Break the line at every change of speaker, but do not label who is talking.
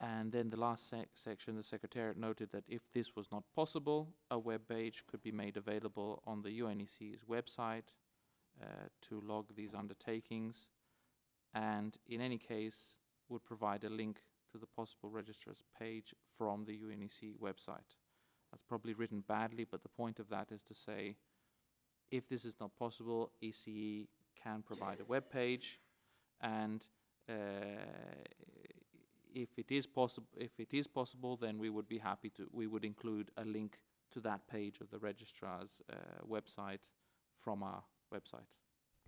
And then the last section, the Secretariat noted that if this was not possible, a web page could be made available on the UNEC's website to log these undertakings, and in any case would provide a link to the possible registrars page from the UNEC website. That's probably written badly, but the point of that is to say, if this is not possible, ECE can provide a web page, and if it is possible, then we would be happy to. We would include a link to that page of the registrar's website from our website.